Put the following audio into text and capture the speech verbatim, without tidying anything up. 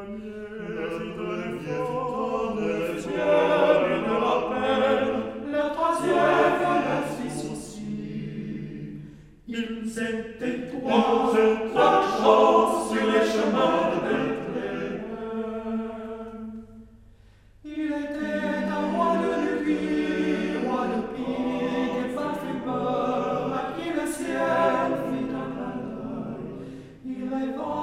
C'était toi, la chance sur les chemins de Bethléem. Il était un roi de nuit, roi de pique et parfumeur, à qui le ciel fit un clin d'œil. Il rêva